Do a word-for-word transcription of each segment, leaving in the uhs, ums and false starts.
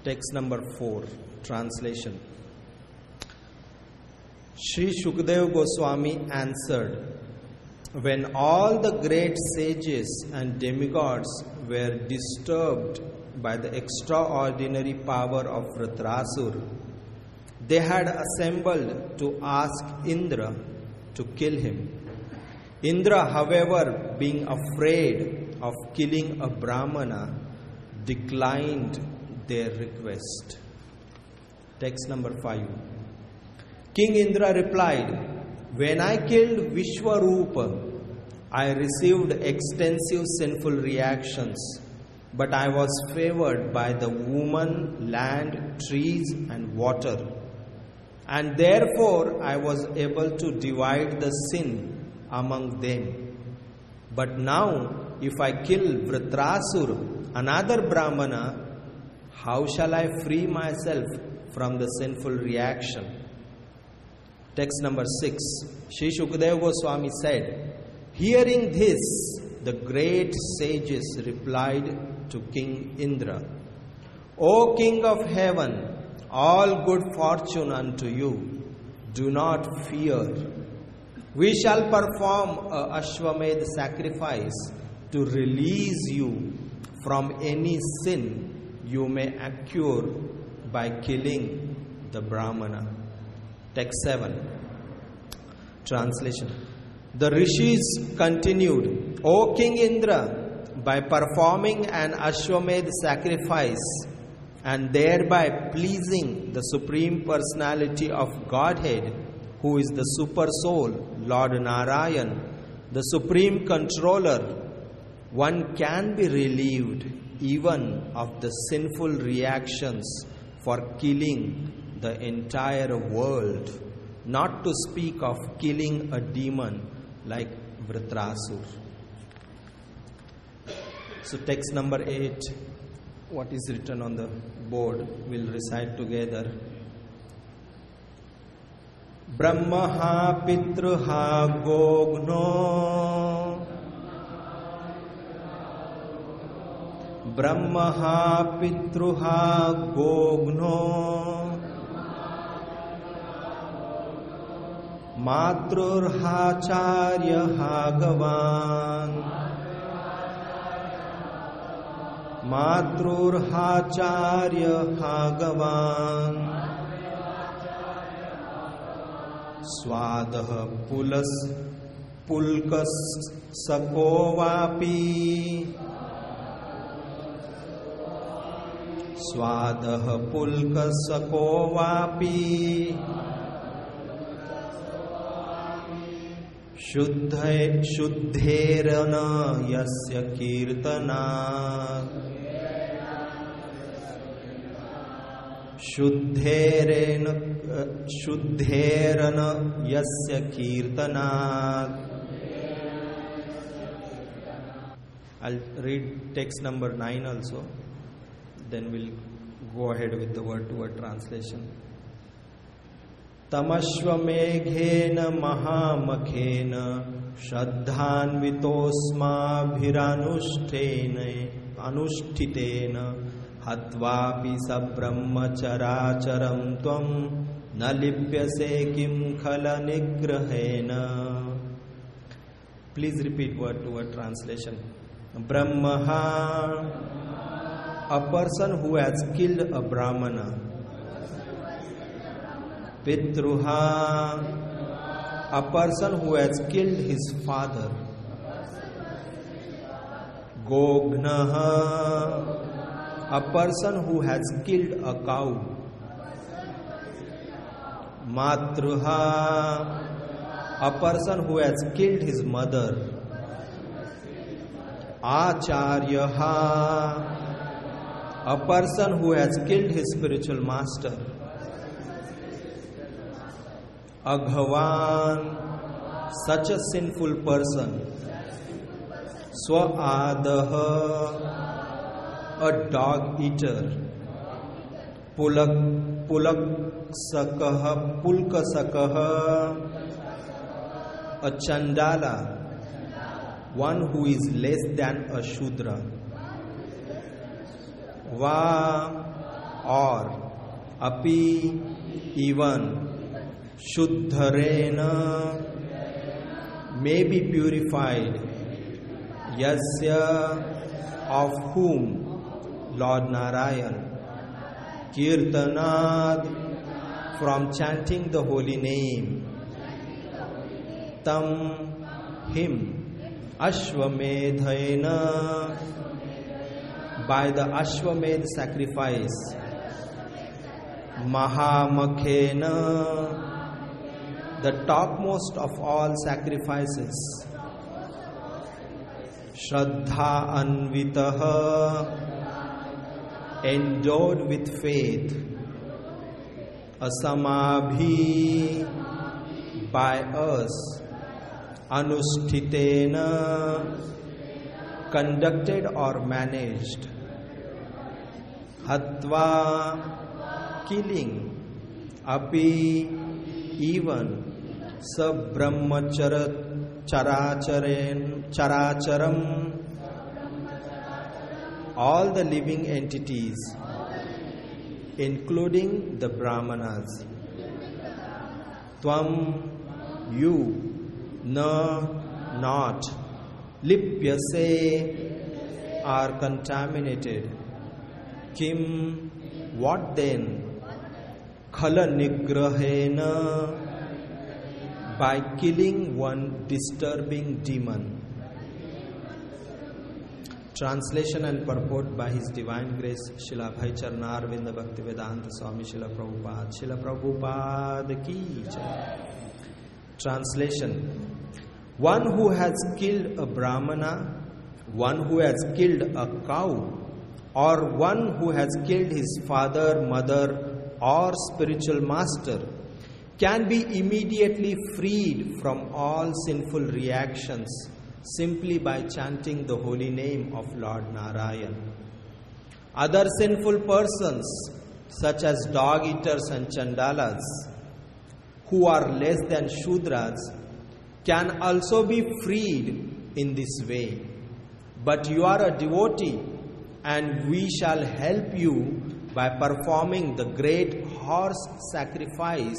Text number four, translation. Sri Shukadeva Goswami answered, when all the great sages and demigods were disturbed by the extraordinary power of Vritrasur, they had assembled to ask Indra to kill him. Indra, however, being afraid of killing a Brahmana, declined their request. Text number five. King Indra replied, when I killed Vishwarupa, I received extensive sinful reactions, but I was favored by the woman, land, trees and water, and therefore I was able to divide the sin among them. But now, if I kill Vritrasur, another Brahmana, how shall I free myself from the sinful reaction? Text number six. Sri Shukadeva Goswami said, hearing this, the great sages replied to King Indra, O King of heaven, all good fortune unto you. Do not fear. We shall perform a Ashwamedh sacrifice to release you from any sin you may accrue by killing the Brahmana. Text seven. Translation. The rishis continued, O King Indra, by performing an Ashwamedh sacrifice and thereby pleasing the Supreme Personality of Godhead, who is the Super Soul, Lord Narayan, the Supreme Controller, one can be relieved even of the sinful reactions for killing the entire world, not to speak of killing a demon like Vritrasur. So text number eight, what is written on the board, we'll recite together. Brahmaha Pitruha Gogno Brahmaha Pitruha Gogno Matrurha Charyaha Gavan Matrurha Charyaha Gavan Swadah Pulas Pulkas Sakovapi Swadah Pulkas Sakovapi Shuddhe Shuddherana Yasya Kirtana Shuddherana Shuddherana Yasya Kirtana. I'll read text number nine also, then we'll go ahead with the word to word translation. Tamashvameghena mahamakhena shraddhanvitosma bhiranushtena anushtitena hatvapi sabrahmacharacharam tvam nalipyase kim khala nigrahena. Please repeat word to word translation. Brahmaha, a person who has killed a Brahmana. Pitruha, a person who has killed his father. Gognaha, a person who has killed a cow. Matruha, a person who has killed his mother. Acharyaha, a person who has killed his spiritual master. Aghavan, such a sinful person. Swaadaha, a dog eater. Pulak Pulaksakaha, Pulkasakaha, a Chandala, one who is less than a Shudra. Va, or api even Shuddharena may be purified, Yasya of whom Lord Narayan, Kirtanad from chanting the holy name, Tam him, Ashwamedhaina by the Ashwamedh sacrifice, Mahamakhena the topmost of all sacrifices, Shraddha Anvitaha endowed with faith, Asamabhi by us, Anusthitena conducted or managed, Hatva killing, Api even, Sabrahmachara Characharen Characharam all the living entities, including the Brahmanas. Tvam you, na not, lipyase are contaminated. Kim what then? Khala nigrahena by killing one disturbing demon. Translation and purport by His Divine Grace Srila Bhai Charnarvinda Bhaktivedanta Swami Srila Prabhupada. Srila Prabhupada ki jai. Translation: one who has killed a Brahmana, one who has killed a cow, or one who has killed his father, mother, or spiritual master can be immediately freed from all sinful reactions simply by chanting the holy name of Lord Narayan. Other sinful persons, such as dog eaters and chandalas, who are less than Shudras, can also be freed in this way. But you are a devotee, and we shall help you by performing the great horse sacrifice.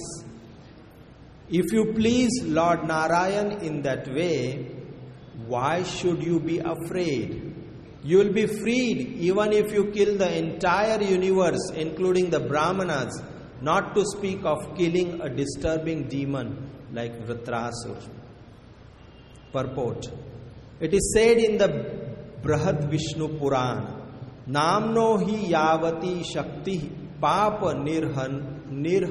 If you please Lord Narayan in that way, why should you be afraid? You will be freed even if you kill the entire universe, including the Brahmanas, not to speak of killing a disturbing demon like Vritrasur. Purport: it is said in the Brihad Vishnu Puran, Namno hi yavati shakti papa nirhan nir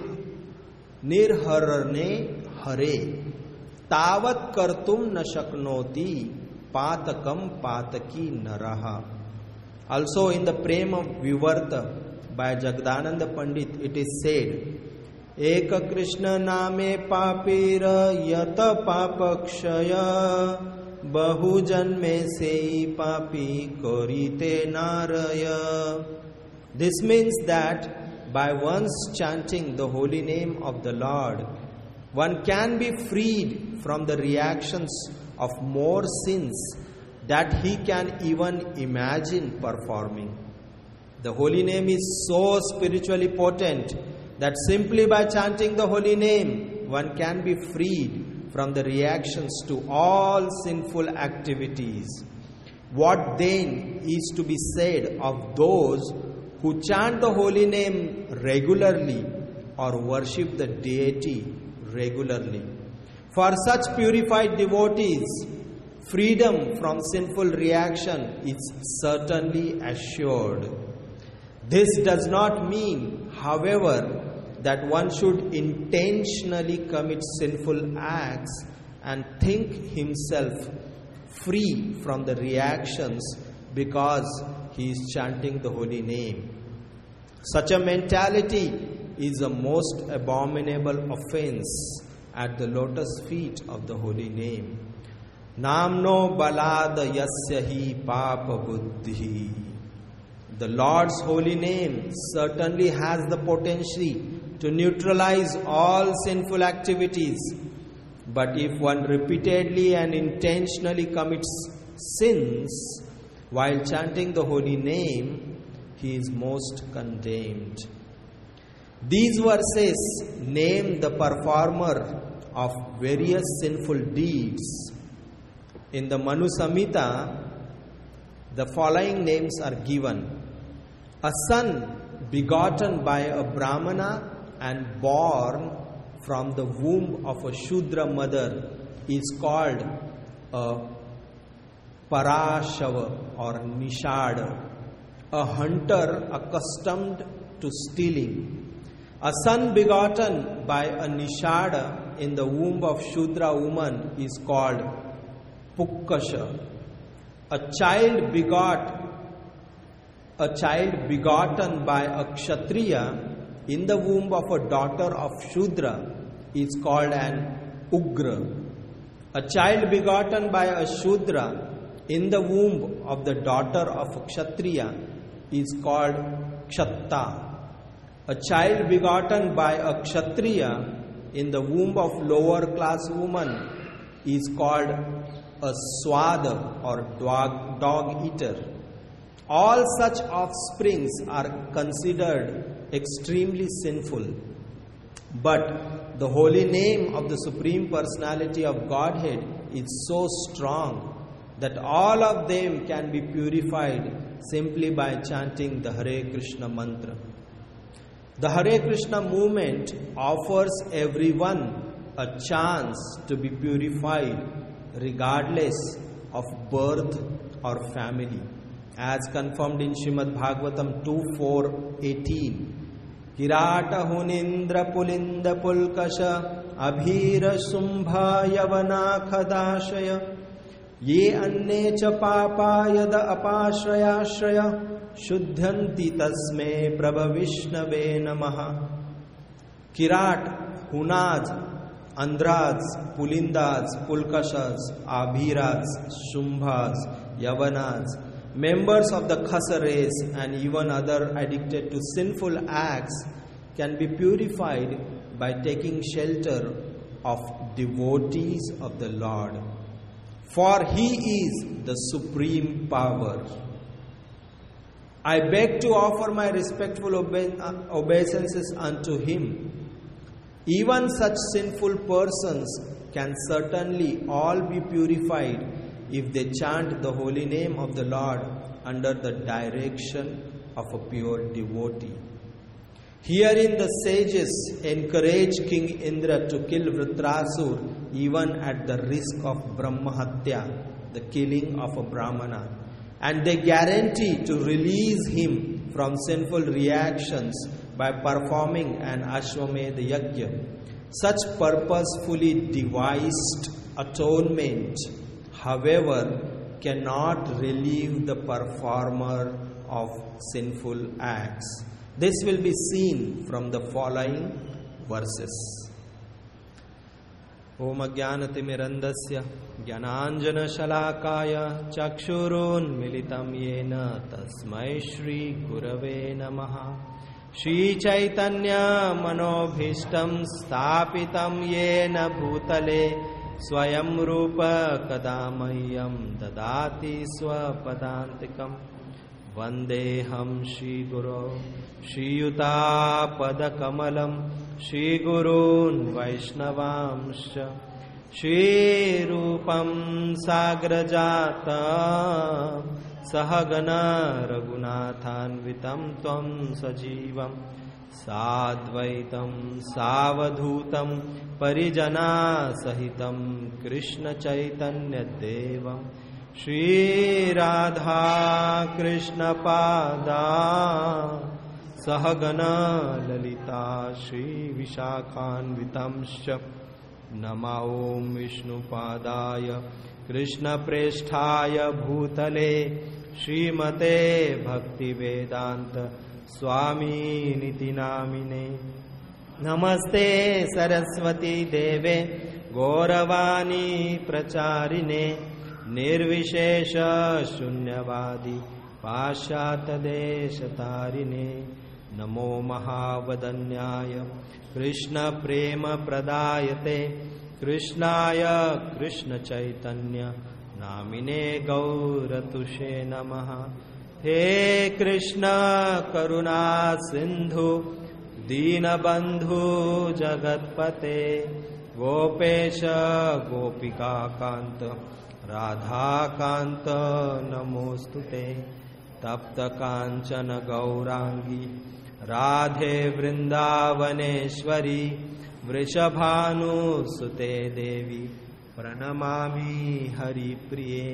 nirharane hare tavat kartum na shaknoti patakam pataki naraha. Also in the Prema Vivarta by Jagdananda Pandit, it is said, Eka Krishna name papira yata papakshaya bahu janme sei papi korite naraya. This means that by once chanting the holy name of the Lord, one can be freed from the reactions of more sins that he can even imagine performing. The holy name is so spiritually potent that simply by chanting the holy name, one can be freed from the reactions to all sinful activities. What then is to be said of those who chant the holy name regularly or worship the deity regularly? For such purified devotees, freedom from sinful reaction is certainly assured. This does not mean, however, that one should intentionally commit sinful acts and think himself free from the reactions because he is chanting the holy name. Such a mentality is a most abominable offense at the lotus feet of the holy name. Namno balada yasya hi papa buddhi. The Lord's holy name certainly has the potential to neutralize all sinful activities. But if one repeatedly and intentionally commits sins while chanting the holy name, he is most condemned. These verses name the performer of various sinful deeds. In the Manu Samhita, the following names are given. A son begotten by a Brahmana and born from the womb of a Shudra mother is called a Parashava or Nishada, a hunter accustomed to stealing. A son begotten by a Nishada in the womb of Shudra woman is called Pukkasha. A child begot A child begotten by a Kshatriya in the womb of a daughter of Shudra is called an Ugra. A child begotten by a Shudra in the womb of the daughter of a Kshatriya is called Kshatta. A child begotten by a Kshatriya in the womb of lower class woman is called a Swada or dog, dog eater. All such offsprings are considered extremely sinful. But the holy name of the Supreme Personality of Godhead is so strong that all of them can be purified simply by chanting the Hare Krishna mantra. The Hare Krishna movement offers everyone a chance to be purified regardless of birth or family, as confirmed in Srimad Bhagavatam two four eighteen. Kirata hunindra pulinda pulkasha abhira sumbha yavana khadashaya ye anne cha papa yada apashrayashraya shuddhanti tasme prabhavishnave namaha. Kirat, Hunaj, Andhras, Pulindas, Pulkashas, Abhiras, Shumbhas, Yavanas, members of the Khasa race and even other addicted to sinful acts can be purified by taking shelter of devotees of the Lord. For He is the supreme power. I beg to offer my respectful obe- obeisances unto Him. Even such sinful persons can certainly all be purified if they chant the holy name of the Lord under the direction of a pure devotee. Herein the sages encourage King Indra to kill Vritrasur even at the risk of Brahmahatya, the killing of a Brahmana, and they guarantee to release him from sinful reactions by performing an Ashwamedha Yajna. Such purposefully devised atonement, however, cannot relieve the performer of sinful acts. This will be seen from the following verses. Om Ajnanatimirandasya Jnananjana Shalakaya Chakshurun Militam Yena Tasmai Shri Gurave Namaha. Shri Chaitanya Manobhishtam Sthapitam Yena Bhutale Swayam Rupa Kadamayam Dadati Swapadantikam Vandeham Shri Guru Shri Yuta Padakamalam Shri Gurun Vaishnavamsha Shri Rupam Sagrajata Sahagana Raghunathanvitam Tvam Sajivam Sadvaitam Savadhutam Parijana Sahitam Krishna Chaitanya Devam Shri Radha Krishna Pada Sahagana Lalita Shri Vishakhanvitamscha Nama Om Vishnu Padaya Krishna Presthaya Bhutale Srimate Bhakti Vedanta Swami Niti Namine Namaste Saraswati Deve Gauravani Pracharine Nirvishesha Shunyavadi Pashyata Deshatarine Namo Mahavadanyaya Krishna Prema Pradayate Krishnaya Krishna Chaitanya Namine Gauratushe Namaha. हे कृष्ण करुणा सिंधु दीनबंधु जगतपते गोपेश गोपिका कांत राधा कांत नमोस्तुते तप्त कांचन गौरांगी राधे वृंदावनेश्वरी वृषभानुसुते देवी प्रणमामि हरिप्रिये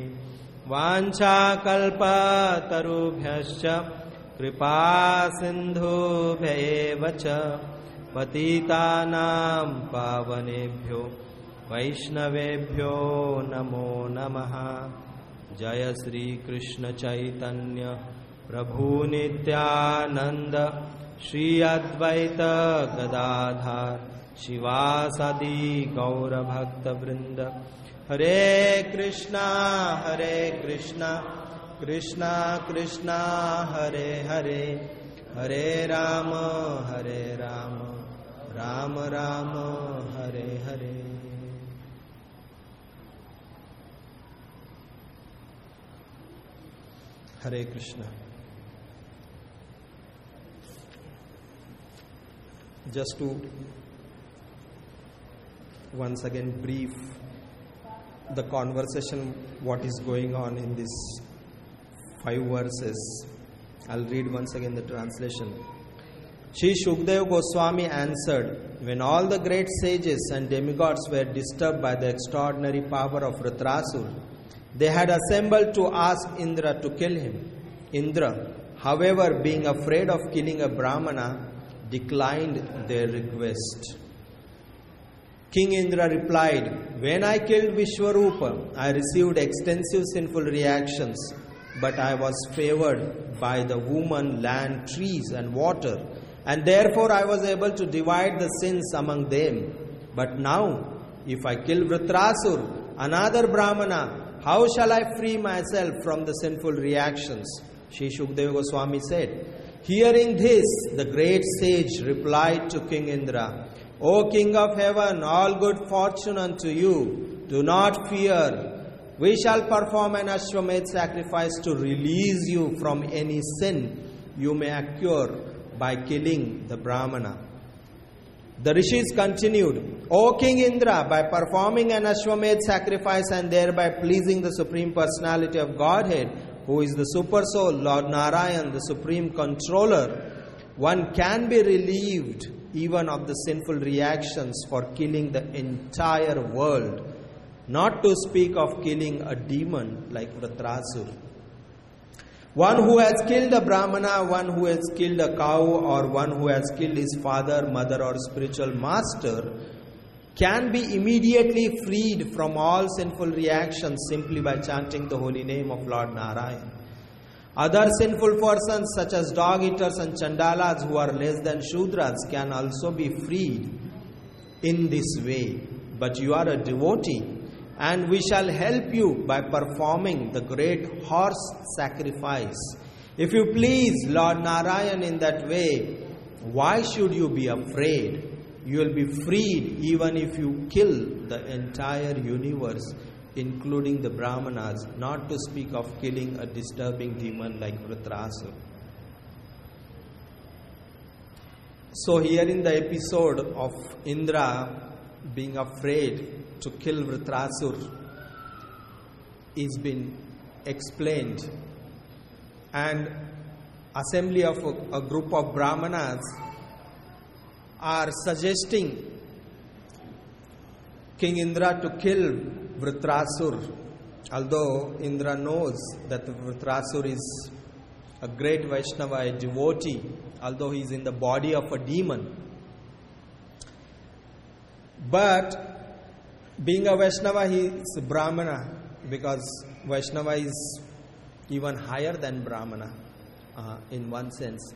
वाञ्छाकल्पतरुभ्यश्च कृपा सिन्धुभ्येव च पतितानां पावनेभ्यो वैष्णवेभ्यो नमो नमः। जय श्री कृष्ण चैतन्य प्रभु नित्यानंद श्री अद्वैत गदाधर शिवासादि गौर भक्त वृंद। हरे कृष्णा हरे कृष्णा कृष्णा कृष्णा हरे हरे हरे राम हरे Ram Ram Ram Hare Hare. Hare Krishna. Just to once again brief the conversation, what is going on in these five verses. I'll read once again the translation. Shri Shukdev Goswami answered, when all the great sages and demigods were disturbed by the extraordinary power of Vritrasura, they had assembled to ask Indra to kill him. Indra, however, being afraid of killing a Brahmana, declined their request. King Indra replied, when I killed Vishwarupa, I received extensive sinful reactions, but I was favored by the woman, land, trees and water, and therefore I was able to divide the sins among them. But now, if I kill Vritrasura, another Brahmana, how shall I free myself from the sinful reactions? Shri Shukdev Goswami said. Hearing this, the great sage replied to King Indra, O King of heaven, all good fortune unto you. Do not fear. We shall perform an Ashwamedh sacrifice to release you from any sin you may occur by killing the Brahmana. The rishis continued, O King Indra, by performing an Ashwamedh sacrifice and thereby pleasing the Supreme Personality of Godhead, who is the Super Soul, Lord Narayan, the Supreme Controller, one can be relieved even of the sinful reactions for killing the entire world, not to speak of killing a demon like Vritrasura. One who has killed a Brahmana, one who has killed a cow, or one who has killed his father, mother or spiritual master can be immediately freed from all sinful reactions simply by chanting the holy name of Lord Narayan. Other sinful persons such as dog-eaters and chandalas who are less than Shudras can also be freed in this way. But you are a devotee, and we shall help you by performing the great horse sacrifice. If you please Lord Narayan in that way, why should you be afraid? You will be freed even if you kill the entire universe, including the Brahmanas, not to speak of killing a disturbing demon like Vritrasura. So here in the episode of Indra being afraid to kill Vritrasura is been explained, and assembly of a, a group of Brahmanas are suggesting King Indra to kill Vritrasura, although Indra knows that Vritrasura is a great Vaishnava, a devotee, although he is in the body of a demon. But being a Vaishnava, he is a Brahmana, because Vaishnava is even higher than Brahmana uh, in one sense.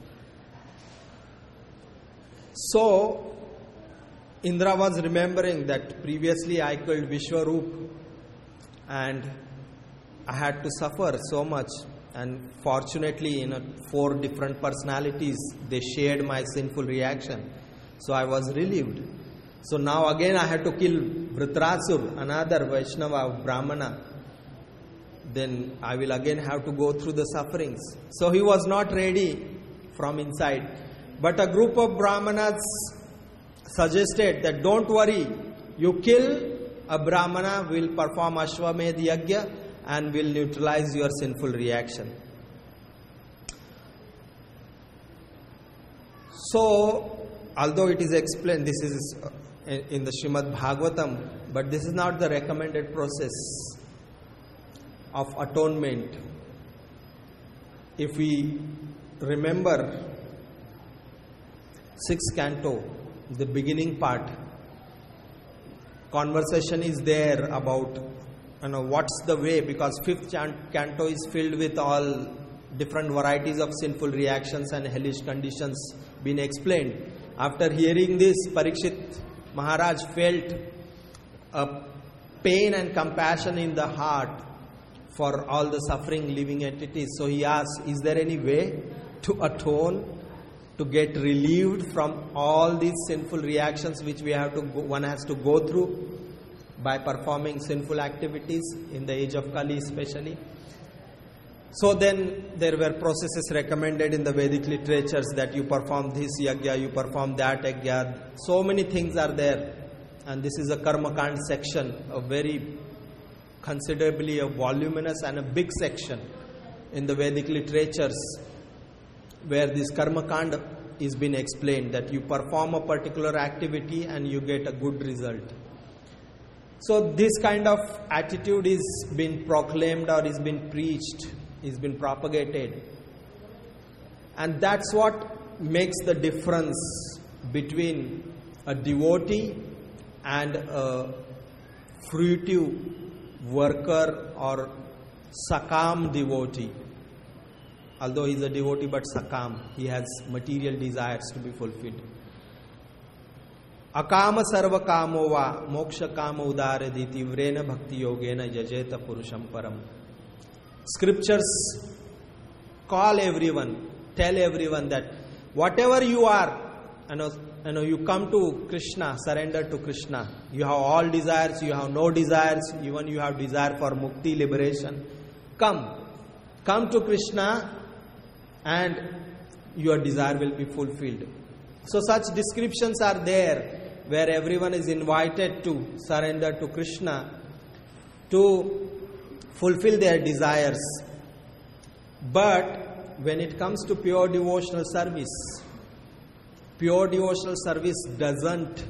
So, Indra was remembering that previously I killed Vishwarup and I had to suffer so much, and fortunately in a four different personalities they shared my sinful reaction, so I was relieved. So now again I had to kill Vritrasura, another Vaishnava Brahmana. then I will again have to go through the sufferings. So he was not ready from inside. But a group of Brahmanas suggested that don't worry, you kill a Brahmana, will perform Ashwamedh Yajna and will neutralize your sinful reaction. So, although it is explained, this is in the Srimad Bhagavatam, but this is not the recommended process of atonement. If we remember sixth canto, the beginning part, conversation is there about, you know, what's the way, because fifth canto is filled with all different varieties of sinful reactions and hellish conditions being explained. After hearing this, Parikshit Maharaj felt a pain and compassion in the heart for all the suffering living entities. So he asked, is there any way to atone, to get relieved from all these sinful reactions which we have to go, one has to go through by performing sinful activities in the age of Kali especially? So then there were processes recommended in the Vedic literatures that you perform this yajna, you perform that yajna. So many things are there. And this is a Karma Kand section, a very considerably a voluminous and a big section in the Vedic literatures where this Karma Kand is being explained, that you perform a particular activity and you get a good result. So this kind of attitude is being proclaimed or is being preached, is been propagated, and that's what makes the difference between a devotee and a fruitive worker or sakam devotee. Although he is a devotee but sakam, he has material desires to be fulfilled. Akama sarva kamo va moksha kama udare diti vrena bhakti yogena yajeta purusham param. Scriptures call everyone, tell everyone that whatever you are, you know, you know, you come to Krishna, surrender to Krishna. You have all desires, you have no desires, even you have desire for mukti, liberation. Come, come to Krishna and your desire will be fulfilled. So such descriptions are there where everyone is invited to surrender to Krishna, to fulfill their desires. But when it comes to pure devotional service, pure devotional service doesn't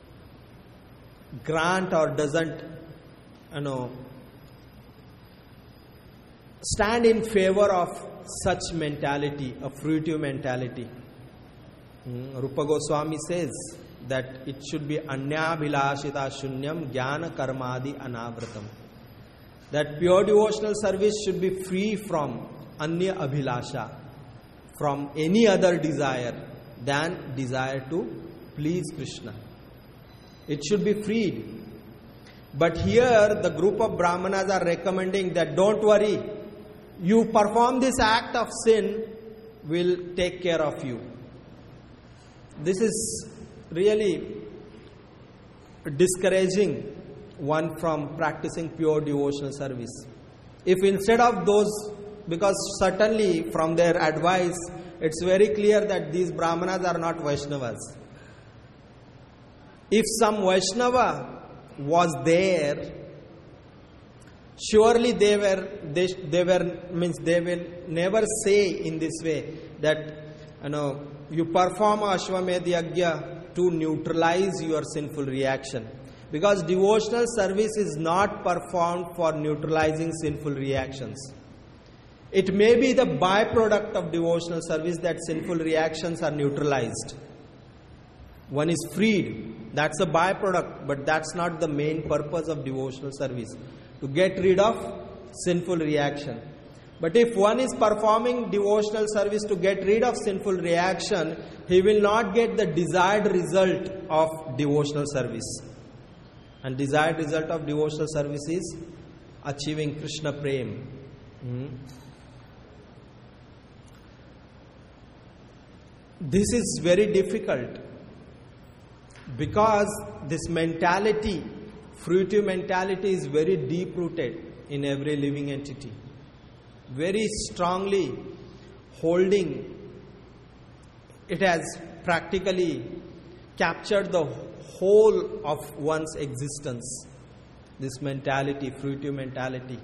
grant or doesn't, you know, stand in favor of such mentality, a fruitive mentality. Hmm. Rupa Goswami says that it should be anyabhilashita shunyam jnana karmadi anavratam. That pure devotional service should be free from anya abhilasha, from any other desire than desire to please Krishna. It should be freed. But here the group of Brahmanas are recommending that don't worry, you perform this act of sin, will take care of you. This is really discouraging one from practicing pure devotional service. If instead of those, because certainly from their advice, it's very clear that these Brahmanas are not Vaishnavas. If some Vaishnava was there, surely they were, they, they were, means they will never say in this way that, you know, you perform Ashwamedh Yajna to neutralize your sinful reaction. Because devotional service is not performed for neutralizing sinful reactions. It may be the byproduct of devotional service that sinful reactions are neutralized. One is freed. That's a byproduct, but that's not the main purpose of devotional service. To get rid of sinful reaction. But if one is performing devotional service to get rid of sinful reaction, he will not get the desired result of devotional service. And desired result of devotional service is achieving Krishna Prem. Hmm. This is very difficult because this mentality, fruitive mentality, is very deep rooted. in every living entity, very strongly holding. It has practically captured the whole of one's existence. This mentality, fruitive mentality.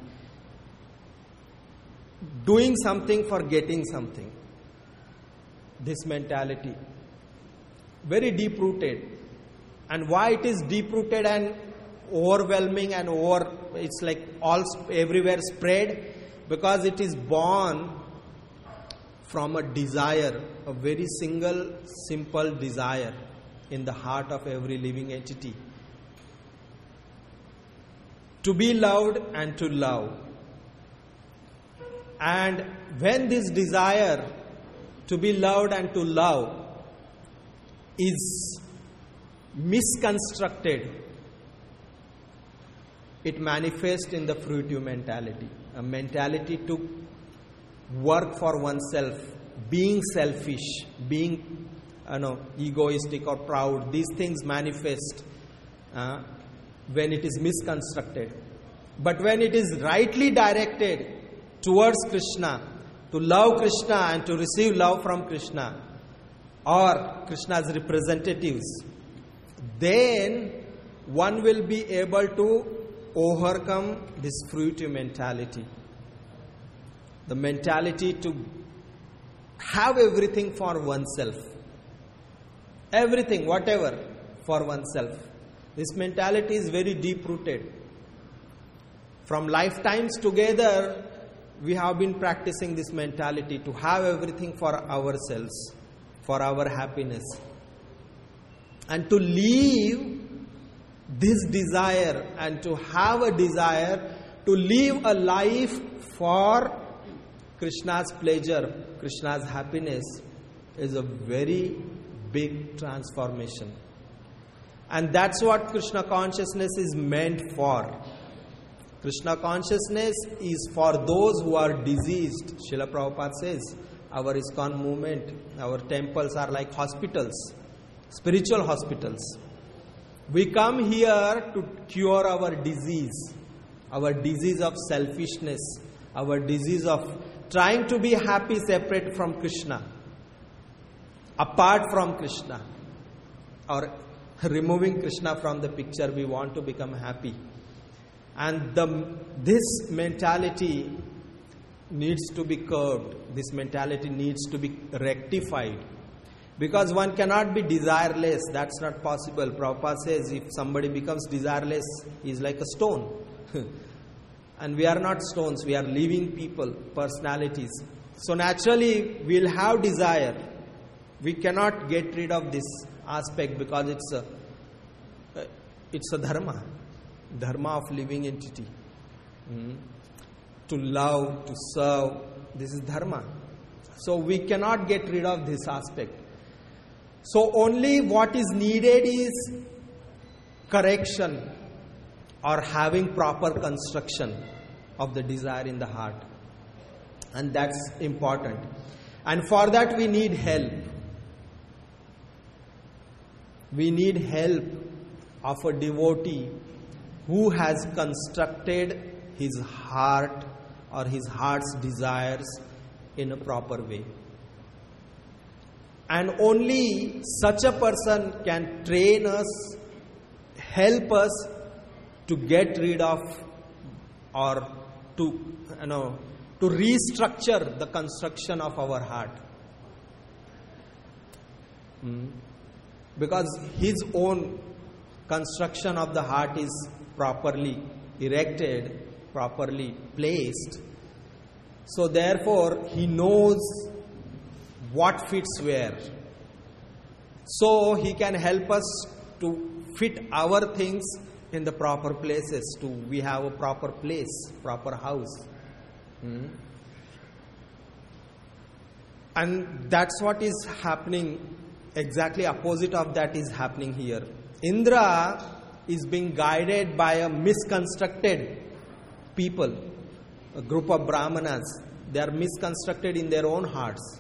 Doing something for getting something. This mentality. Very deep rooted. And why it is deep rooted and overwhelming and over, it's like all everywhere spread? Because it is born from a desire, a very single, simple desire in the heart of every living entity. To be loved and to love. And when this desire to be loved and to love is misconstructed, it manifests in the fruitive mentality. A mentality to work for oneself, being selfish, being you know, egoistic or proud. These things manifest uh, when it is misconstructed. But when it is rightly directed towards Krishna, to love Krishna and to receive love from Krishna or Krishna's representatives, then one will be able to overcome this fruitive mentality. The mentality to have everything for oneself. Everything, whatever, for oneself. This mentality is very deep rooted. From lifetimes together, we have been practicing this mentality to have everything for ourselves, for our happiness. And to leave this desire and to have a desire to live a life for Krishna's pleasure, Krishna's happiness is a very big transformation. And that's what Krishna consciousness is meant for. Krishna consciousness is for those who are diseased. Srila Prabhupada says, our ISKCON movement, our temples are like hospitals, spiritual hospitals. We come here to cure our disease, our disease of selfishness, our disease of trying to be happy separate from Krishna, apart from Krishna, or removing Krishna from the picture. We want to become happy. And the, this mentality needs to be curbed. This mentality needs to be rectified. Because one cannot be desireless. That's not possible. Prabhupada says if somebody becomes desireless, he is like a stone. And we are not stones. We are living people, personalities. So naturally, we'll have desire. We cannot get rid of this aspect because it's a, it's a dharma. Dharma of living entity. Hmm. To love, to serve, this is dharma. So we cannot get rid of this aspect. So only what is needed is correction or having proper construction of the desire in the heart. And that's important. And for that we need help. We need help of a devotee who has constructed his heart or his heart's desires in a proper way. And only such a person can train us, help us to get rid of or to, you know, to restructure the construction of our heart. Hmm. Because his own construction of the heart is properly erected, properly placed. So therefore, he knows what fits where. So he can help us to fit our things in the proper places. To we have a proper place, proper house. Hmm? And that's what is happening. Exactly opposite of that is happening here. Indra is being guided by a misconstructed people, a group of Brahmanas. They are misconstructed in their own hearts.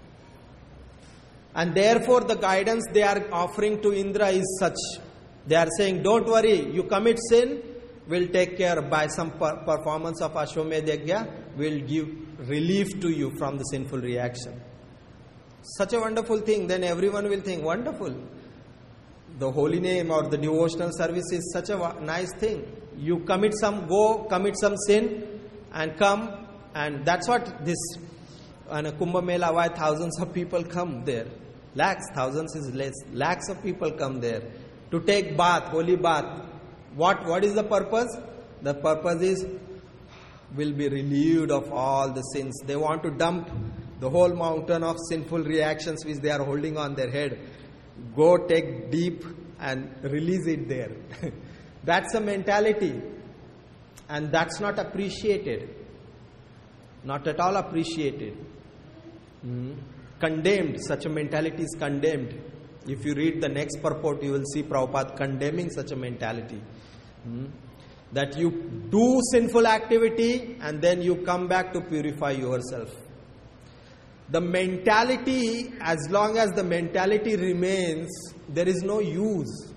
And therefore the guidance they are offering to Indra is such. They are saying, don't worry, you commit sin, will take care by some per- performance of Ashwamedh Yajna, will give relief to you from the sinful reaction. Such a wonderful thing. Then everyone will think, wonderful. The holy name or the devotional service is such a nice thing. You commit some, go commit some sin and come, and that's what this on a Kumbh Mela, why thousands of people come there. Lakhs, thousands is less. Lakhs of people come there to take bath, holy bath. What, what is the purpose? The purpose is will be relieved of all the sins. They want to dump the whole mountain of sinful reactions which they are holding on their head. Go take deep and release it there. That's a mentality. And that's not appreciated. Not at all appreciated. Mm. Condemned. Such a mentality is condemned. If you read the next purport, you will see Prabhupada condemning such a mentality. Mm. That you do sinful activity and then you come back to purify yourself. The mentality, as long as the mentality remains, there is no use.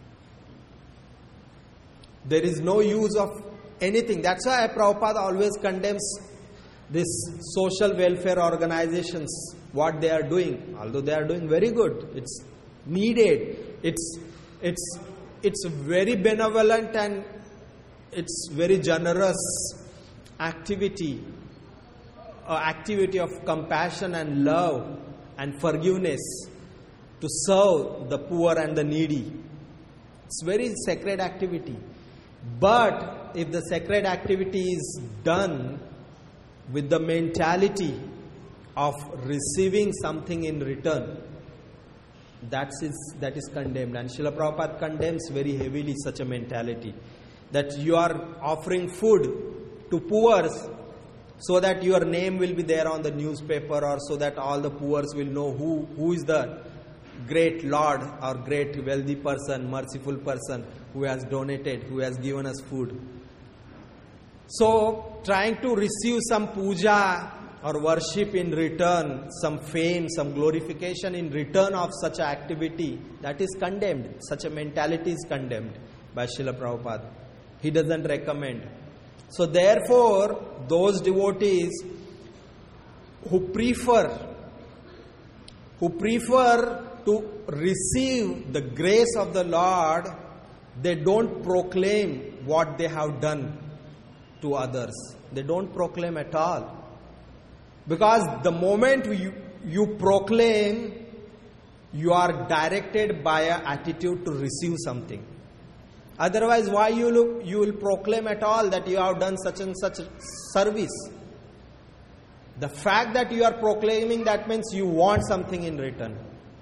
There is no use of anything. That's why Prabhupada always condemns these social welfare organizations, what they are doing. Although they are doing very good, it's needed. It's it's it's very benevolent and it's very generous activity. Uh, activity of compassion and love and forgiveness to serve the poor and the needy. It's very sacred activity. But if the sacred activity is done with the mentality of receiving something in return, that is, that is condemned. And Srila Prabhupada condemns very heavily such a mentality. That you are offering food to poor so that your name will be there on the newspaper, or so that all the poor will know who, who is the great Lord or great wealthy person, merciful person who has donated, who has given us food. So, trying to receive some puja or worship in return, some fame, some glorification in return of such activity, that is condemned. Such a mentality is condemned by Srila Prabhupada. He doesn't recommend. So therefore, those devotees who prefer, who prefer to receive the grace of the Lord, they don't proclaim what they have done to others. They don't proclaim at all. Because the moment you, you proclaim, you are directed by an attitude to receive something. Otherwise, why you look, you will proclaim at all that you have done such and such service? The fact that you are proclaiming, that means you want something in return.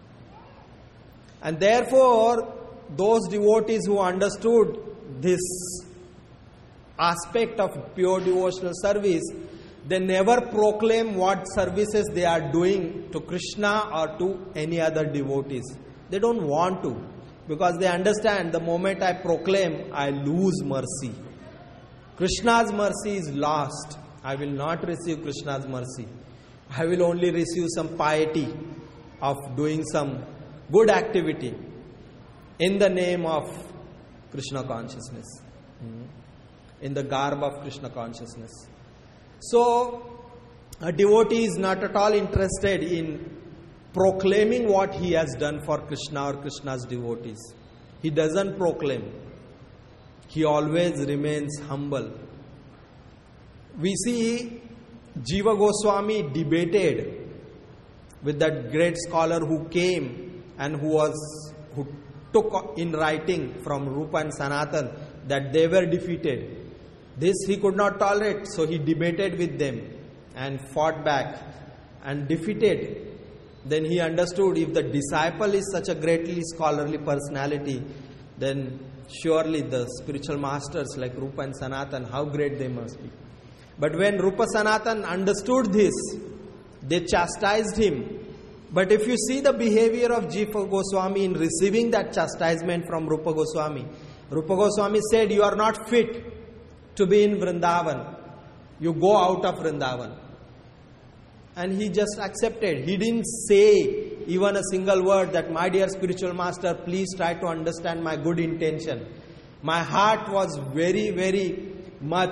And therefore, those devotees who understood this aspect of pure devotional service, they never proclaim what services they are doing to Krishna or to any other devotees. They don't want to. Because they understand the moment I proclaim, I lose mercy. Krishna's mercy is lost. I will not receive Krishna's mercy. I will only receive some piety of doing some good activity in the name of Krishna consciousness. In the garb of Krishna consciousness. So, a devotee is not at all interested in proclaiming what he has done for Krishna or Krishna's devotees. He doesn't proclaim. He always remains humble. We see Jiva Goswami debated with that great scholar who came and who was who took in writing from Rupa and Sanatan that they were defeated. This he could not tolerate, so he debated with them and fought back and defeated. Then he understood if the disciple is such a greatly scholarly personality, then surely the spiritual masters like Rupa and Sanatan, how great they must be. But when Rupa Sanatan understood this, they chastised him. But if you see the behavior of Jiva Goswami in receiving that chastisement from Rupa Goswami, Rupa Goswami said, you are not fit to be in Vrindavan. You go out of Vrindavan. And he just accepted. He didn't say even a single word that, my dear spiritual master, please try to understand my good intention. My heart was very, very much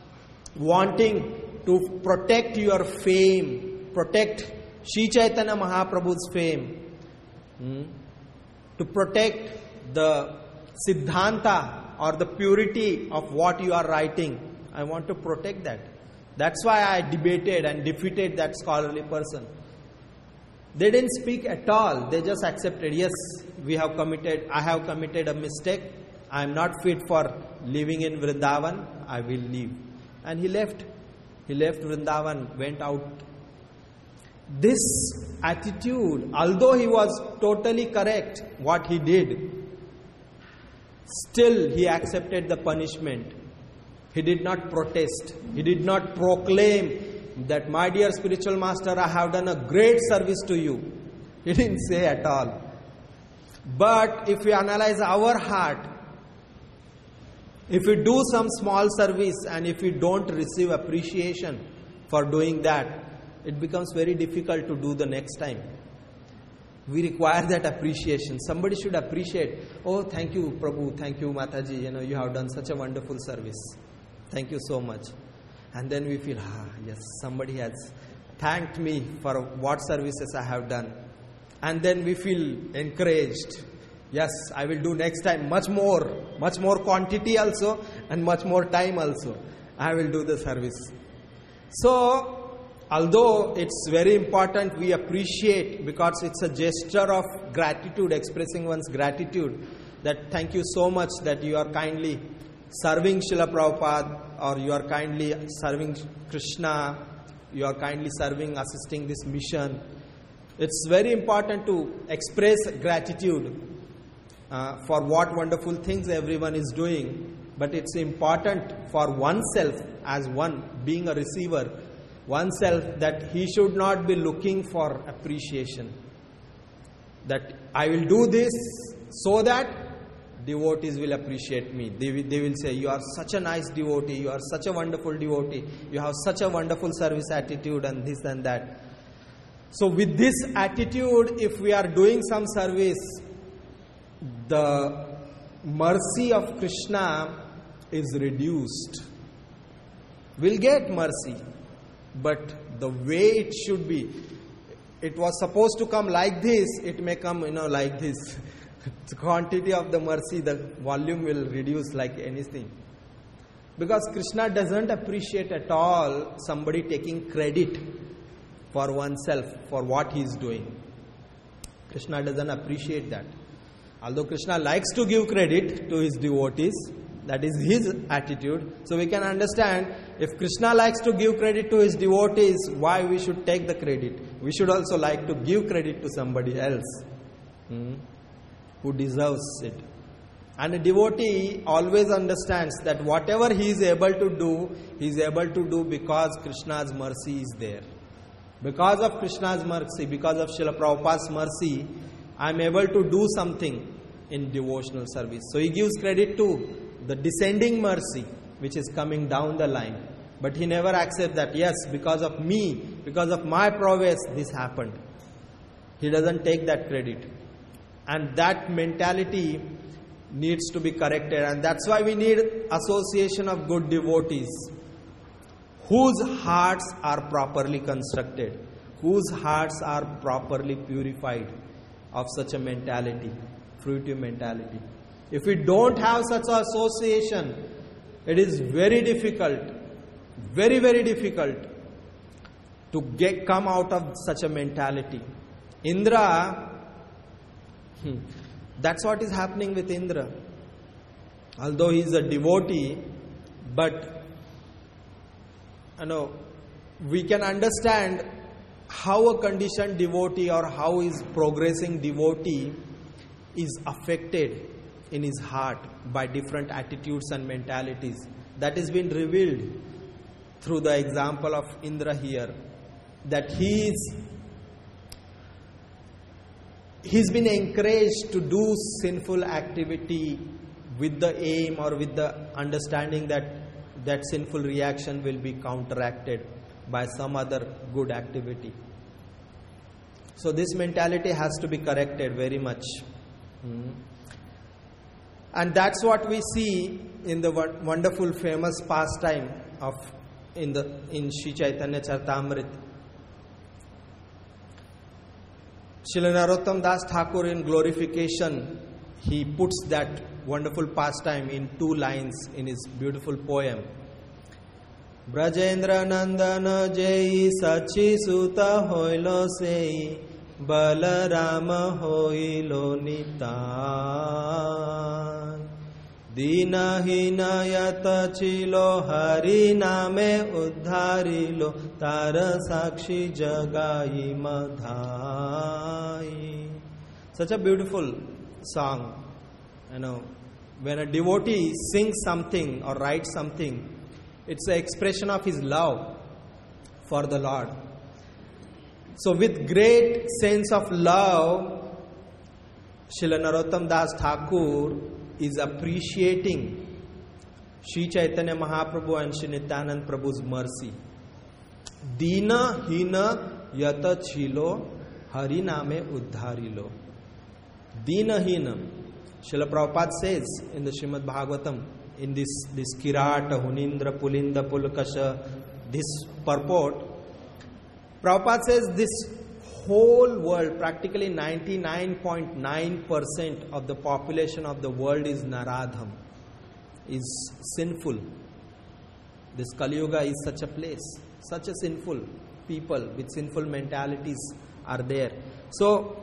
wanting to protect your fame, protect Sri Chaitanya Mahaprabhu's fame, hmm? to protect the Siddhanta or the purity of what you are writing. I want to protect that. That's why I debated and defeated that scholarly person. They didn't speak at all. They just accepted, yes, we have committed, I have committed a mistake. I am not fit for living in Vrindavan. I will leave. And he left. He left Vrindavan, went out. This attitude, although he was totally correct what he did, still he accepted the punishment. He did not protest. He did not proclaim that, my dear spiritual master, I have done a great service to you. He didn't say at all. But if we analyze our heart, if we do some small service and if we don't receive appreciation for doing that, it becomes very difficult to do the next time. We require that appreciation. Somebody should appreciate, oh, thank you, Prabhu, thank you, Mataji, you know, you have done such a wonderful service. Thank you so much. And then we feel, ah, yes, somebody has thanked me for what services I have done. And then we feel encouraged. Yes, I will do next time much more, much more quantity also and much more time also. I will do the service. So, although it's very important we appreciate, because it's a gesture of gratitude, expressing one's gratitude, that thank you so much that you are kindly serving Srila Prabhupada, or you are kindly serving Krishna, you are kindly serving, assisting this mission. It's very important to express gratitude uh, for what wonderful things everyone is doing. But it's important for oneself, as one being a receiver, oneself, that he should not be looking for appreciation. That I will do this so that devotees will appreciate me. They will, they will say, you are such a nice devotee, you are such a wonderful devotee, you have such a wonderful service attitude and this and that. So with this attitude, if we are doing some service, the mercy of Krishna is reduced. We'll get mercy, but the way it should be, it was supposed to come like this, it may come, you know, like this. The quantity of the mercy, the volume will reduce like anything. Because Krishna doesn't appreciate at all somebody taking credit for oneself, for what he is doing. Krishna doesn't appreciate that. Although Krishna likes to give credit to his devotees, that is his attitude. So we can understand, if Krishna likes to give credit to his devotees, why we should take the credit? We should also like to give credit to somebody else hmm, who deserves it. And a devotee always understands that whatever he is able to do, he is able to do because Krishna's mercy is there. Because of Krishna's mercy, because of Srila Prabhupada's mercy, I am able to do something in devotional service. So he gives credit to the descending mercy which is coming down the line. But he never accepts that, yes, because of me, because of my prowess, this happened. He doesn't take that credit. And that mentality needs to be corrected. And that's why we need association of good devotees whose hearts are properly constructed, whose hearts are properly purified of such a mentality, fruitive mentality. If we don't have such association, it is very difficult, very, very difficult to get come out of such a mentality. Indra, hmm, that's what is happening with Indra. Although he is a devotee, but you know, we can understand how a conditioned devotee or how is progressing devotee is affected in his heart by different attitudes and mentalities. That has been revealed through the example of Indra here. That he is he's been encouraged to do sinful activity with the aim or with the understanding that that sinful reaction will be counteracted by some other good activity. So this mentality has to be corrected very much. Hmm. And that's what we see in the wonderful famous pastime of in the in Sri Chaitanya Charitamrita. Srila Narottam Das Thakur in Glorification, he puts that wonderful pastime in two lines in his beautiful poem. Brajendra Nandana Jai Sachi Suta Hoilo Sei Balarama Hoilo Nitan Dina Hina Yata Chilo Hari Name Uddharilo Tara Sakshi Jagai Madhai. Such a beautiful song. You know, when a devotee sings something or writes something, it's an expression of his love for the Lord. So with great sense of love, Srila Narottam Das Thakur is appreciating Sri Chaitanya Mahaprabhu and Sri Nityanand Prabhu's mercy. Dina hina yata chilo hari name uddharilo. Dina hina. Srila Prabhupada says in the Srimad Bhagavatam, in this, this Kirata, Hunindra, Pulinda, Pulakasha, this purport, Prabhupada says this whole world, practically ninety-nine point nine percent of the population of the world is Naradham, is sinful. This Kali Yuga is such a place, such a sinful people with sinful mentalities are there. So,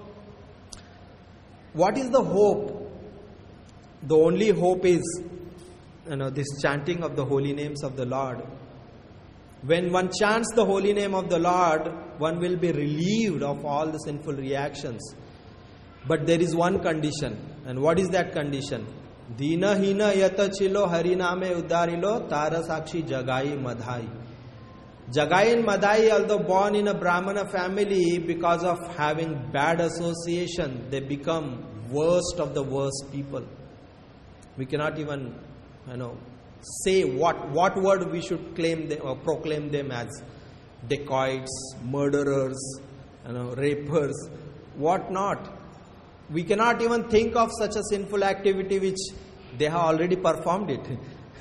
what is the hope? The only hope is, you know, this chanting of the holy names of the Lord. When one chants the holy name of the Lord, one will be relieved of all the sinful reactions. But there is one condition. And what is that condition? Dina hina yata chilo hariname uddarilo tara sakshi jagai madhai. Jagai and Madhai, although born in a Brahmana family, because of having bad association, they become worst of the worst people. We cannot even, you know, say what what word we should claim them or proclaim them as. Dacoits, murderers, you know, rapers, what not. We cannot even think of such a sinful activity which they have already performed it.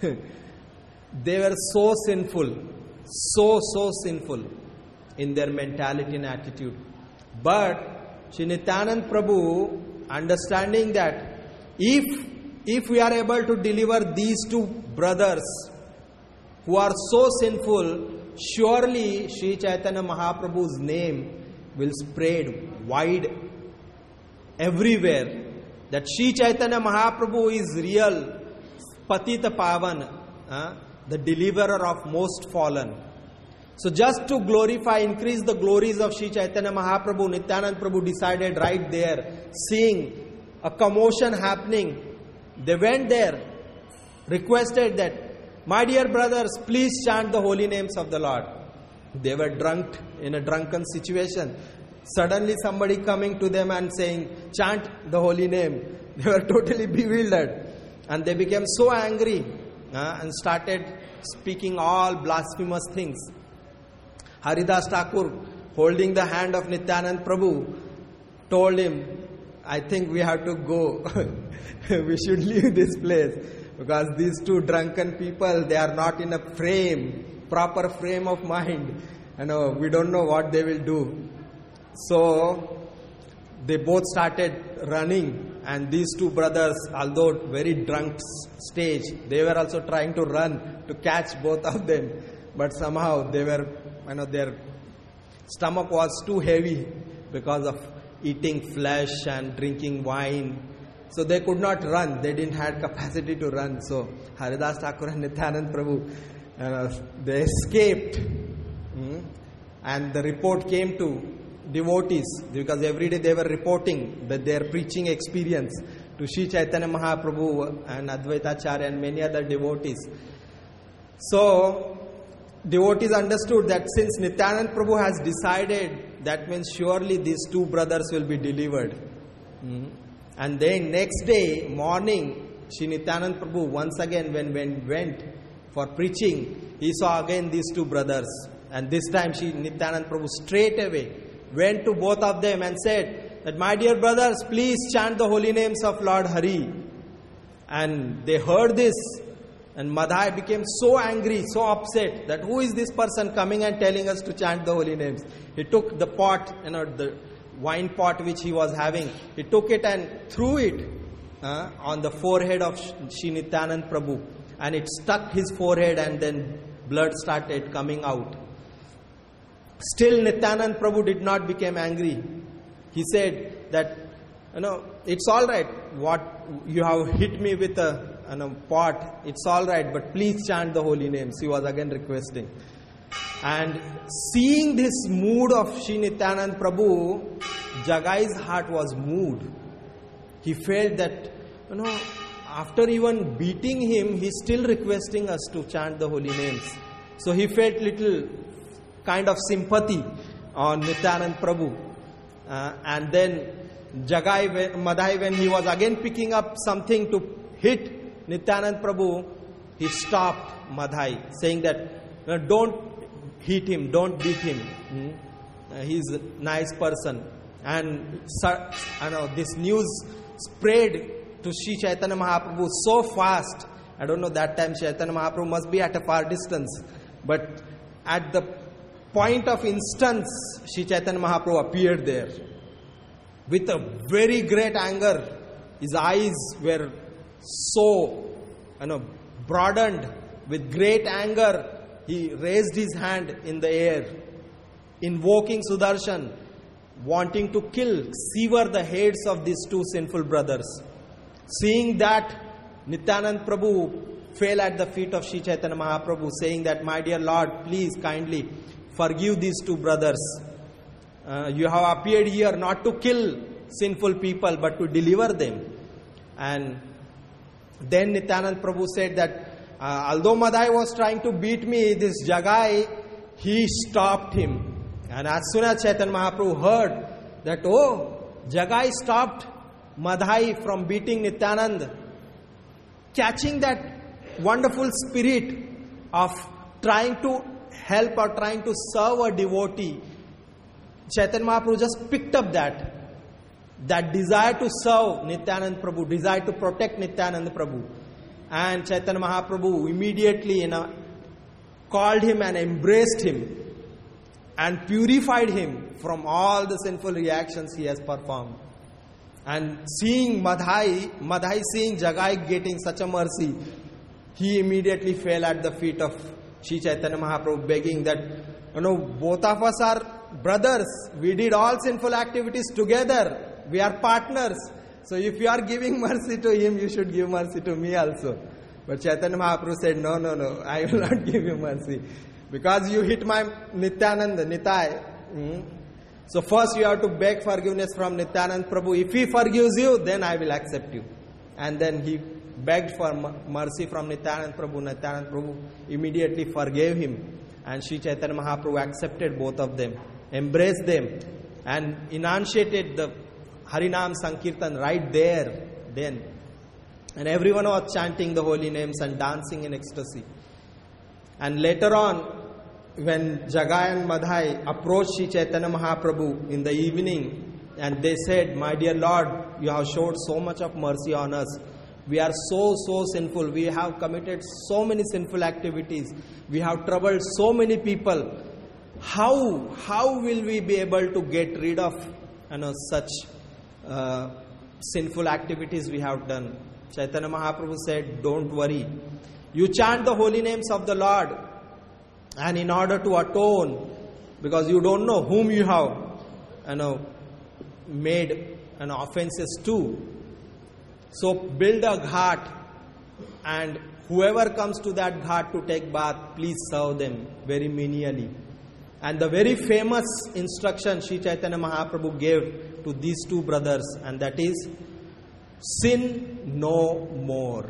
They were so sinful, so so sinful in their mentality and attitude. But Sri Nityanand Prabhu, understanding that if If we are able to deliver these two brothers who are so sinful, surely Sri Chaitanya Mahaprabhu's name will spread wide everywhere. That Sri Chaitanya Mahaprabhu is real Patita Pavan, uh, the deliverer of most fallen. So just to glorify, increase the glories of Sri Chaitanya Mahaprabhu, Nityanand Prabhu decided right there, seeing a commotion happening, they went there, requested that, my dear brothers, please chant the holy names of the Lord. They were drunk, in a drunken situation. Suddenly somebody coming to them and saying, chant the holy name. They were totally bewildered. And they became so angry uh, and started speaking all blasphemous things. Haridas Thakur, holding the hand of Nityanand Prabhu, told him, I think we have to go. We should leave this place. Because these two drunken people, they are not in a frame, proper frame of mind. You know, we don't know what they will do. So, they both started running. And these two brothers, although very drunk stage, they were also trying to run to catch both of them. But somehow they were, you know, their stomach was too heavy because of eating flesh and drinking wine. So they could not run. They didn't have capacity to run. So Haridas Thakur and Nityanand Prabhu, uh, they escaped. Mm? And the report came to devotees, because every day they were reporting that their preaching experience to Sri Chaitanya Mahaprabhu and Advaitacharya and many other devotees. So devotees understood that since Nityanand Prabhu has decided, that means surely these two brothers will be delivered. Mm. And then next day morning, Sri Nityanand Prabhu once again when, when went for preaching, he saw again these two brothers. And this time Sri Nityanand Prabhu straight away went to both of them and said that, my dear brothers, please chant the holy names of Lord Hari. And they heard this, and Madhai became so angry, so upset that who is this person coming and telling us to chant the holy names? He took the pot, you know, the wine pot which he was having. He took it and threw it uh, on the forehead of Shri Nityanand Prabhu, and it stuck his forehead, and then blood started coming out. Still Nityanand Prabhu did not become angry. He said that, you know, it's all right, what you have hit me with a, you know, pot, it's all right, but please chant the holy names. He was again requesting. And seeing this mood of Shri Nityanand Prabhu, Jagai's heart was moved. He felt that, you know, after even beating him, he's still requesting us to chant the holy names. So he felt little kind of sympathy on Nityanand Prabhu. Uh, and then Jagai, Madhai, when he was again picking up something to hit Nityanand Prabhu, he stopped Madhai, saying that, no, don't hit him, don't beat him. Hmm? Uh, he's a nice person. And I know this news spread to Sri Chaitanya Mahaprabhu so fast. I don't know, that time Chaitanya Mahaprabhu must be at a far distance. But at the point of instance, Sri Chaitanya Mahaprabhu appeared there with a very great anger. His eyes were so, you know, broadened with great anger. He raised his hand in the air, invoking Sudarshan, wanting to kill, sever the heads of these two sinful brothers. Seeing that, Nityanand Prabhu fell at the feet of Sri Chaitanya Mahaprabhu, saying that, my dear Lord, please kindly forgive these two brothers. Uh, you have appeared here not to kill sinful people, but to deliver them. And then Nityanand Prabhu said that, uh, although Madhai was trying to beat me, this Jagai, he stopped him. And as soon as Chaitanya Mahaprabhu heard that, oh, Jagai stopped Madhai from beating Nityanand, catching that wonderful spirit of trying to help or trying to serve a devotee, Chaitanya Mahaprabhu just picked up that, that desire to serve Nityanand Prabhu, desire to protect Nityanand Prabhu. And Chaitanya Mahaprabhu immediately, you know, called him and embraced him and purified him from all the sinful reactions he has performed. And seeing Madhai, Madhai seeing Jagai getting such a mercy, he immediately fell at the feet of Sri Chaitanya Mahaprabhu, begging that, you know, both of us are brothers. We did all sinful activities together. We are partners. So if you are giving mercy to him, you should give mercy to me also. But Chaitanya Mahaprabhu said, no, no, no, I will not give you mercy. Because you hit my Nityananda, Nitai. Hmm? So first you have to beg forgiveness from Nityanand Prabhu. If he forgives you, then I will accept you. And then he begged for mercy from Nityanand Prabhu. Nityanand Prabhu immediately forgave him. And Sri Chaitanya Mahaprabhu accepted both of them, embraced them, and enunciated the Harinam Sankirtan right there, then. And everyone was chanting the holy names and dancing in ecstasy. And later on, when Jagai and Madhai approached Sri Chaitanya Mahaprabhu in the evening, and they said, my dear Lord, you have showed so much of mercy on us. We are so, so sinful. We have committed so many sinful activities. We have troubled so many people. How, how will we be able to get rid of, you know, such uh, sinful activities we have done? Chaitanya Mahaprabhu said, don't worry. You chant the holy names of the Lord, and in order to atone, because you don't know whom you have, you know, made an offenses to. So build a ghat, and whoever comes to that ghat to take bath, please serve them very menially. And the very famous instruction Sri Chaitanya Mahaprabhu gave to these two brothers, and that is, sin no more.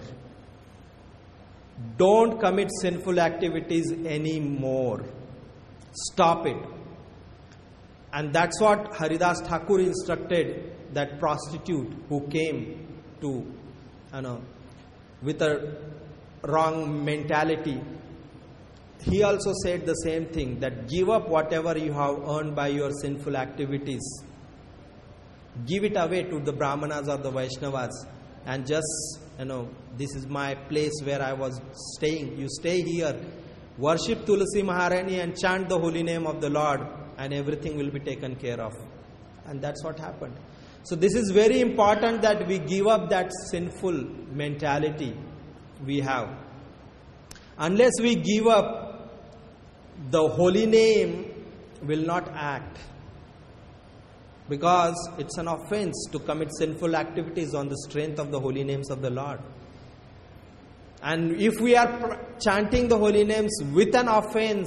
Don't commit sinful activities anymore. Stop it. And that's what Haridas Thakur instructed that prostitute who came to, you know, with a wrong mentality. He also said the same thing, that give up whatever you have earned by your sinful activities. Give it away to the Brahmanas or the Vaishnavas. and just, you know, this is my place where I was staying. You stay here, worship Tulsi Maharani and chant the holy name of the Lord, and everything will be taken care of. And that's what happened. So this is very important that we give up that sinful mentality we have. Unless we give up, the holy name will not act. Because it's an offense to commit sinful activities on the strength of the holy names of the Lord. And if we are chanting the holy names with an offense,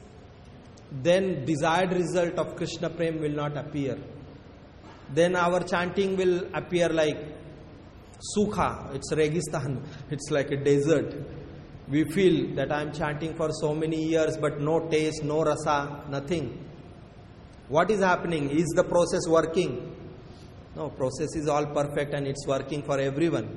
then desired result of Krishna Prem will not appear. Then our chanting will appear like Sukha, it's Registan, it's like a desert. We feel that I am chanting for so many years but no taste, no rasa, nothing. What is happening? Is the process working? No, process is all perfect and it's working for everyone.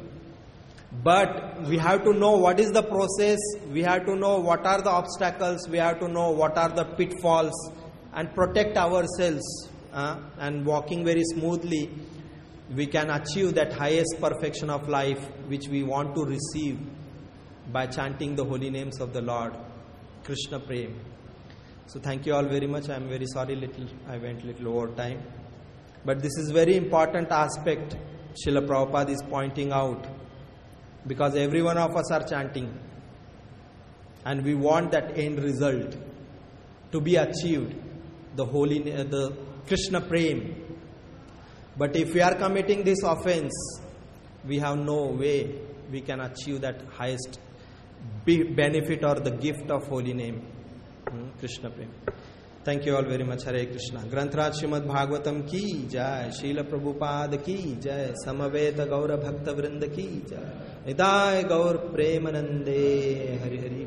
But we have to know what is the process, we have to know what are the obstacles, we have to know what are the pitfalls and protect ourselves. Uh, and walking very smoothly, we can achieve that highest perfection of life which we want to receive by chanting the holy names of the Lord, Krishna Prem. So thank you all very much. I am very sorry little I went little over time. But this is very important aspect Srila Prabhupada is pointing out. Because every one of us are chanting. And we want that end result to be achieved. The holy, the Krishna Prem. But if we are committing this offense, we have no way we can achieve that highest benefit or the gift of holy name, hmm? Krishna Prem. Thank you all very much. Hare Krishna. Grantraj Srimad Bhagavatam ki jai, Srila Prabhupada ki jai, Samaveta Gaura Bhakta Vrinda ki jai, Nitaya Gaur Premanande, Hari Hari.